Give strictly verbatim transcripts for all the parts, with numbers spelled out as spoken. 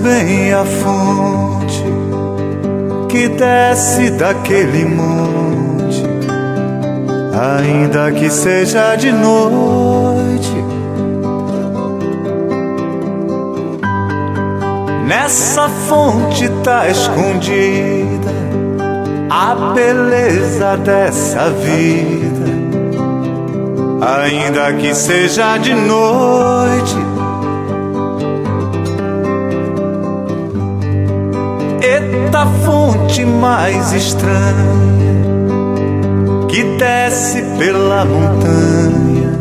bem a fonte que desce daquele monte, ainda que seja de noite. Nessa fonte tá escondida a beleza dessa vida, ainda que seja de noite. Eita fonte mais estranha que desce pela montanha,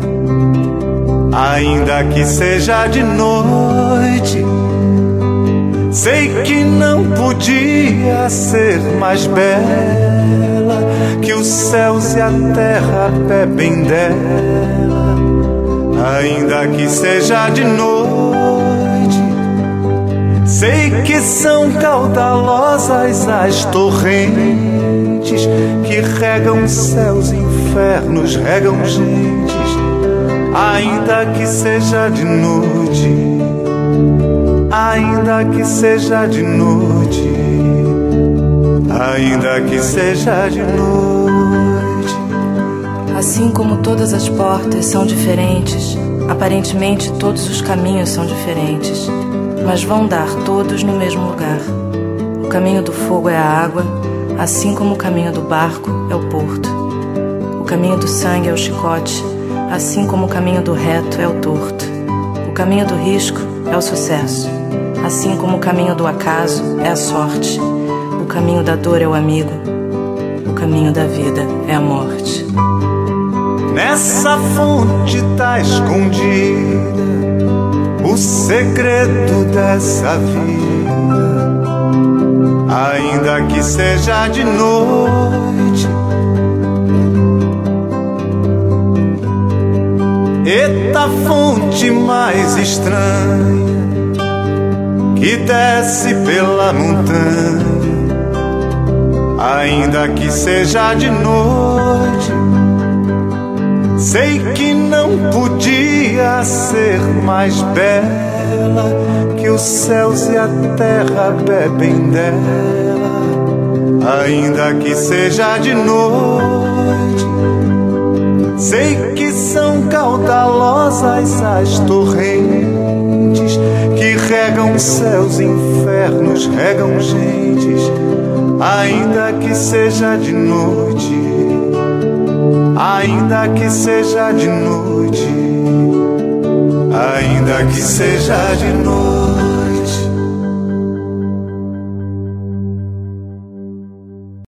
ainda que seja de noite. Sei que não podia ser mais bela, que os céus e a terra bebem dela, ainda que seja de noite. Sei que são caudalosas as torrentes que regam céus e infernos, regam gentes, ainda que seja de noite. Ainda que seja de noite, ainda que seja de noite. Assim como todas as portas são diferentes, aparentemente todos os caminhos são diferentes, mas vão dar todos no mesmo lugar. O caminho do fogo é a água, assim como o caminho do barco é o porto. O caminho do sangue é o chicote, assim como o caminho do reto é o torto. O caminho do risco é o sucesso, assim como o caminho do acaso é a sorte. O caminho da dor é o amigo, o caminho da vida é a morte. Nessa fonte tá escondida o segredo dessa vida, ainda que seja de noite. Eita fonte mais estranha que desce pela montanha, ainda que seja de noite. Sei que não podia ser mais bela, que os céus e a terra bebem dela, ainda que seja de noite. Sei que são caudalosas as torrentes que regam céus e infernos, regam gentes, ainda que seja de noite. Ainda que seja de noite, ainda que seja de noite.